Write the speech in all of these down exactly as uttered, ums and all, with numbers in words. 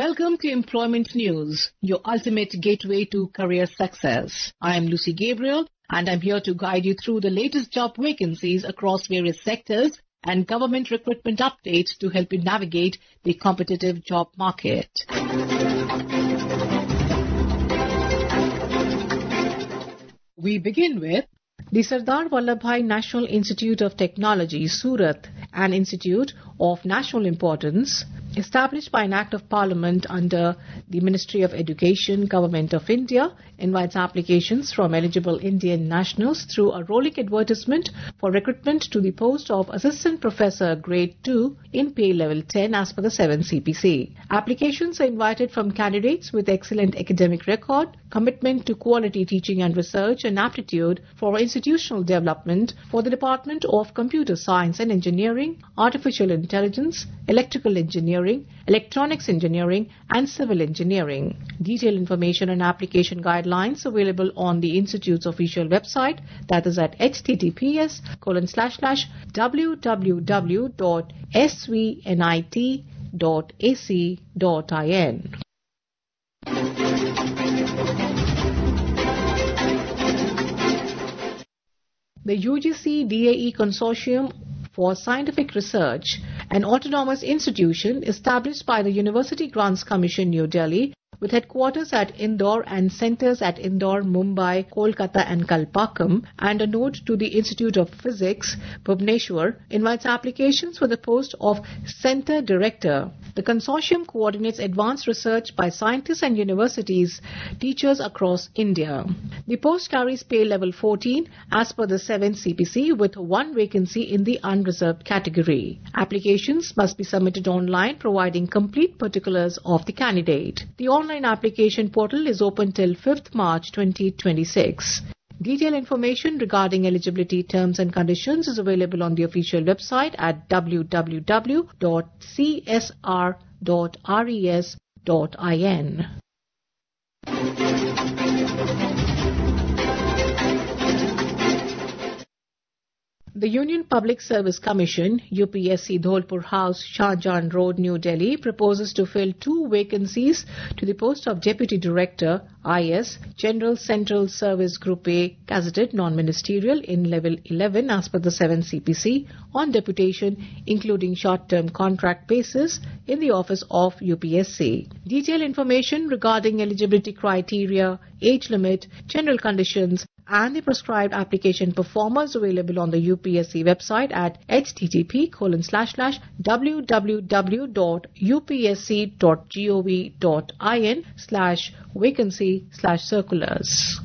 Welcome to Employment News, your ultimate gateway to career success. I am Lucy Gabriel, and I'm here to guide you through the latest job vacancies across various sectors and government recruitment updates to help you navigate the competitive job market. We begin with the Sardar Vallabhbhai National Institute of Technology, Surat, an institute of national importance, established by an Act of Parliament under the Ministry of Education, Government of India, invites applications from eligible Indian nationals through a rolling advertisement for recruitment to the post of Assistant Professor Grade two in pay level ten as per the seven C P C. Applications are invited from candidates with excellent academic record, commitment to quality teaching and research, and aptitude for institutional development for the Department of Computer Science and Engineering, Artificial Intelligence, Electrical Engineering, Electronics Engineering, and Civil Engineering. Detailed information and application guidelines available on the Institute's official website, that is at https colon slash slash www dot svnit dot ac dot in. The U G C D A E Consortium for Scientific Research, an autonomous institution established by the University Grants Commission, New Delhi, with headquarters at Indore and centers at Indore, Mumbai, Kolkata and Kalpakkam, and a node to the Institute of Physics, Bhubaneswar, invites applications for the post of Center Director. The consortium coordinates advanced research by scientists and universities, teachers across India. The post carries pay level fourteen as per the seven C P C, with one vacancy in the unreserved category. Applications must be submitted online, providing complete particulars of the candidate. The online application portal is open till fifth March twenty twenty-six. Detailed information regarding eligibility terms and conditions is available on the official website at www dot c s r dot res dot in. The Union Public Service Commission, U P S C Dholpur House, Shahjahan Road, New Delhi, proposes to fill two vacancies to the post of Deputy Director, I S, General Central Service Group A, gazetted non-ministerial in level eleven as per the seven C P C on deputation, including short-term contract basis in the office of U P S C. Detailed information regarding eligibility criteria, age limit, general conditions, and the prescribed application performers available on the U P S C website at http colon slash slash www dot upsc dot gov dot in slash vacancy slash circulars.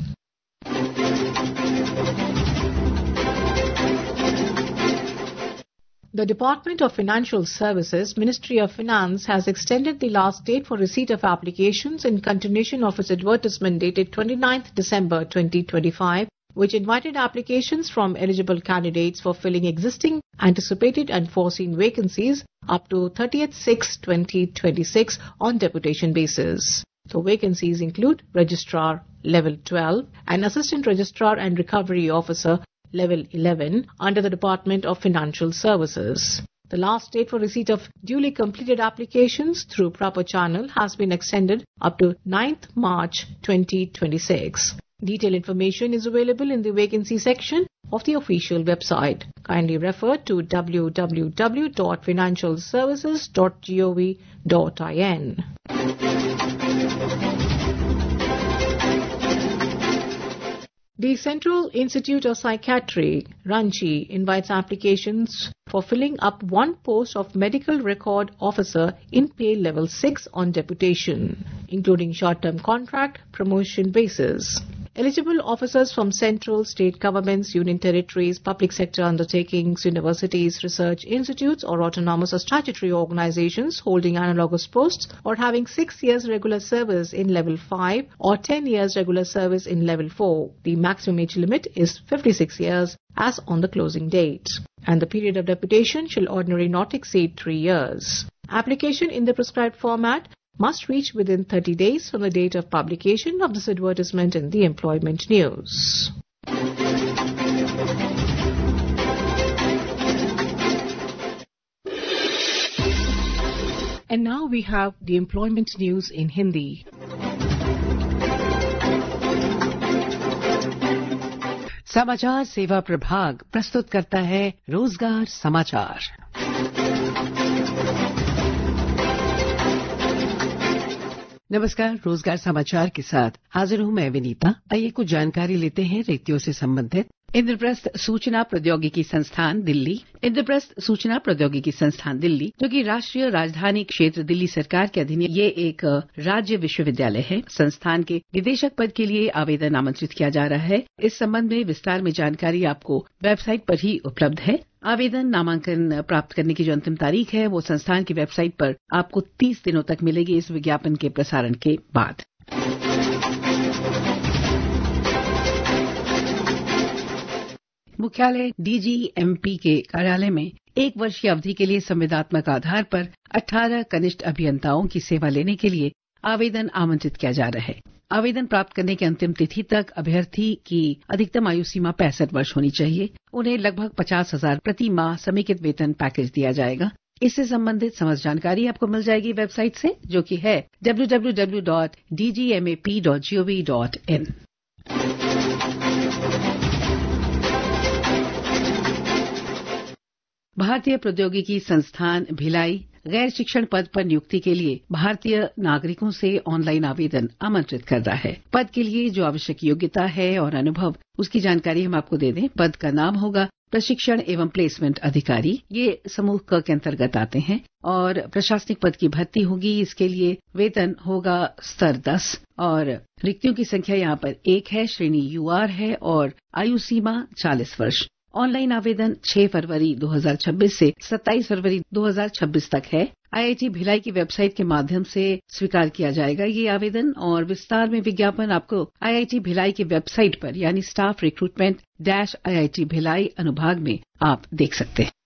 The Department of Financial Services, Ministry of Finance, has extended the last date for receipt of applications in continuation of its advertisement dated twenty-ninth December twenty twenty-five, which invited applications from eligible candidates for filling existing, anticipated and foreseen vacancies up to thirtieth June twenty twenty-six on deputation basis. The vacancies include Registrar Level twelve and Assistant Registrar and Recovery Officer Level eleven under the Department of Financial Services. The last date for receipt of duly completed applications through proper channel has been extended up to ninth March twenty twenty-six. Detailed information is available in the vacancy section of the official website. Kindly refer to www dot financial services dot gov dot in. The Central Institute of Psychiatry, Ranchi, invites applications for filling up one post of Medical Record Officer in pay level six on deputation, including short-term contract, promotion basis. Eligible officers from central, state governments, union territories, public sector undertakings, universities, research institutes, or autonomous or statutory organizations holding analogous posts or having six years regular service in level five or ten years regular service in level four. The maximum age limit is fifty-six years as on the closing date, and the period of deputation shall ordinarily not exceed three years. Application in the prescribed format must reach within thirty days from the date of publication of this advertisement in the Employment News. And now we have the employment news in Hindi. समाचार सेवा प्रभाग प्रस्तुत करता है रोजगार समाचार। नमस्कार, रोजगार समाचार के साथ हाजिर हूं मैं विनीता। आइए कुछ जानकारी लेते हैं रिक्तियों से संबंधित। इंद्रप्रस्थ सूचना प्रौद्योगिकी संस्थान दिल्ली इंद्रप्रस्थ सूचना प्रौद्योगिकी संस्थान दिल्ली, जो कि राष्ट्रीय राजधानी क्षेत्र दिल्ली सरकार के अधीन ये एक राज्य विश्वविद्यालय है। संस्थान के निदेशक पद के लिए आवेदन आमंत्रित किया जा रहा है। इस संबंध में विस्तार में जानकारी आपको वेबसाइट पर ही उपलब्ध है। आवेदन नामांकन प्राप्त करने की जो अंतिम तारीख है वो संस्थान की वेबसाइट पर आपको तीस दिनों तक मिलेगी इस विज्ञापन के प्रसारण के बाद। मुख्यालय डीजीएमपी के कार्यालय में एक वर्ष की अवधि के लिए संविदात्मक आधार पर अठारह कनिष्ठ अभियंताओं की सेवा लेने के लिए आवेदन आमंत्रित किया जा रहा है। आवेदन प्राप्त करने की अंतिम तिथि तक अभ्यर्थी की अधिकतम आयु सीमा पैंसठ वर्ष होनी चाहिए। उन्हें लगभग पचास हजार प्रति माह समेकित वेतन पैकेज दिया जाएगा। इससे संबंधित समस्त जानकारी आपको मिल जाएगी वेबसाइट से, जो कि है W W W dot D G M A P dot G O V dot in. भारतीय प्रौद्योगिकी संस्थान भिलाई गैर शिक्षण पद पर नियुक्ति के लिए भारतीय नागरिकों से ऑनलाइन आवेदन आमंत्रित कर रहा है। पद के लिए जो आवश्यक योग्यता है और अनुभव, उसकी जानकारी हम आपको दे दें। पद का नाम होगा प्रशिक्षण एवं प्लेसमेंट अधिकारी। ये समूह क के अंतर्गत आते हैं और प्रशासनिक पद की भर्ती होगी। इसके लिए वेतन होगा स्तर दस और रिक्तियों की संख्या यहाँ पर एक है। श्रेणी यूआर है और आयु सीमा चालीस वर्ष। ऑनलाइन आवेदन छह फरवरी दो हज़ार छब्बीस से सत्ताईस फरवरी दो हज़ार छब्बीस तक है। आईआईटी भिलाई की वेबसाइट के माध्यम से स्वीकार किया जाएगा ये आवेदन, और विस्तार में विज्ञापन आपको आईआईटी भिलाई की वेबसाइट पर यानी staff recruitment dash IIT Bhilai अनुभाग में आप देख सकते हैं।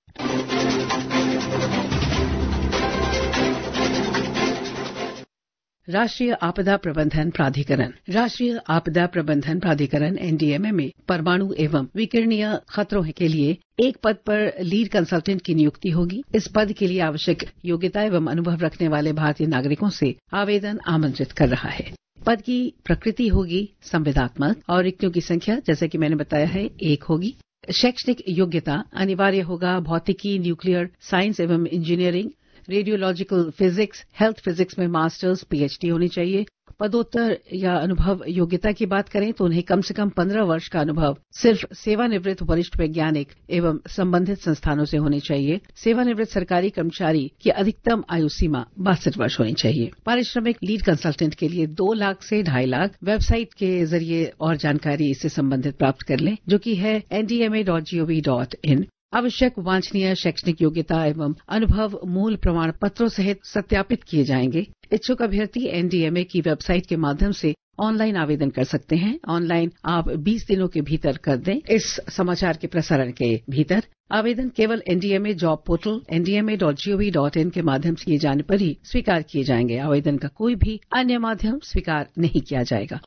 राष्ट्रीय आपदा प्रबंधन प्राधिकरण राष्ट्रीय आपदा प्रबंधन प्राधिकरण एनडीएमए में परमाणु एवं विकिरणीय खतरों के लिए एक पद पर लीड कंसल्टेंट की नियुक्ति होगी। इस पद के लिए आवश्यक योग्यता एवं अनुभव रखने वाले भारतीय नागरिकों से आवेदन आमंत्रित कर रहा है। पद की प्रकृति होगी संविदात्मक और रिक्तियों की संख्या जैसे कि मैंने बताया है एक होगी। शैक्षणिक योग्यता अनिवार्य होगा भौतिकी, न्यूक्लियर साइंस एवं engineering, radiological physics, health physics में मास्टर्स पीएचडी होनी चाहिए। पदोत्तर या अनुभव योग्यता की बात करें तो उन्हें कम से कम पंद्रह वर्ष का अनुभव सिर्फ सेवानिवृत्त वरिष्ठ वैज्ञानिक एवं संबंधित संस्थानों से होनी चाहिए। सेवानिवृत्त सरकारी कर्मचारी की अधिकतम आयु सीमा बासठ वर्ष होनी चाहिए। पारिश्रमिक लीड कंसल्टेंट के लिए दो लाख से ढाई लाख। वेबसाइट के जरिए और जानकारी इससे संबंधित प्राप्त कर लें, जो कि है N D M A dot G O V dot in. आवश्यक वांछनीय शैक्षणिक योग्यता एवं अनुभव मूल प्रमाण पत्रों सहित सत्यापित किए जाएंगे। इच्छुक अभ्यर्थी एनडीएमए की वेबसाइट के माध्यम से ऑनलाइन आवेदन कर सकते हैं। ऑनलाइन आप बीस दिनों के भीतर कर दें। इस समाचार के प्रसारण के भीतर आवेदन केवल NDMA job portal N D M A dot G O V dot in के माध्यम से किए जाने पर ही स्वीकार किए जाएंगे। आवेदन का कोई भी अन्य माध्यम स्वीकार नहीं किया जाएगा।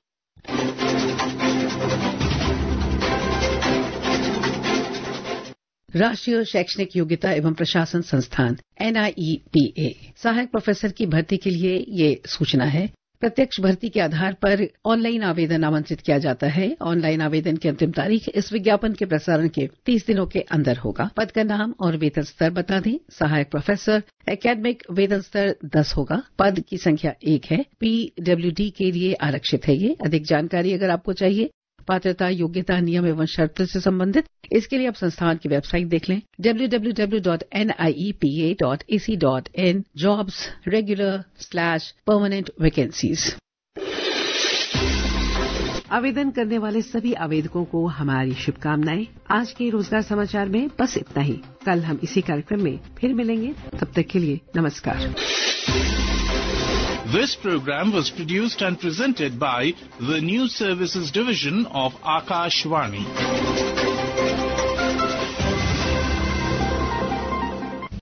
राष्ट्रीय शैक्षणिक योग्यता एवं प्रशासन संस्थान एन आई ई पी ए सहायक प्रोफेसर की भर्ती के लिए ये सूचना है। प्रत्यक्ष भर्ती के आधार पर ऑनलाइन आवेदन आमंत्रित किया जाता है। ऑनलाइन आवेदन की अंतिम तारीख इस विज्ञापन के प्रसारण के तीस दिनों के अंदर होगा। पद का नाम और वेतन स्तर बता दें। सहायक प्रोफेसर एकेडमिक वेतन स्तर दस होगा। पद की संख्या एक है। पीडब्ल्यूडी के लिए आरक्षित है ये। अधिक जानकारी अगर आपको चाहिए, पात्रता, योग्यता, नियम एवं शर्त से संबंधित, इसके लिए आप संस्थान की वेबसाइट देख लें W W W dot N I E P A dot A C dot in jobs regular slash permanent vacancies. आवेदन करने वाले सभी आवेदकों को हमारी शुभकामनाएं। आज के रोजगार समाचार में बस इतना ही। कल हम इसी कार्यक्रम में फिर मिलेंगे। तब तक के लिए नमस्कार। This program was produced and presented by the News Services Division of Akashvani.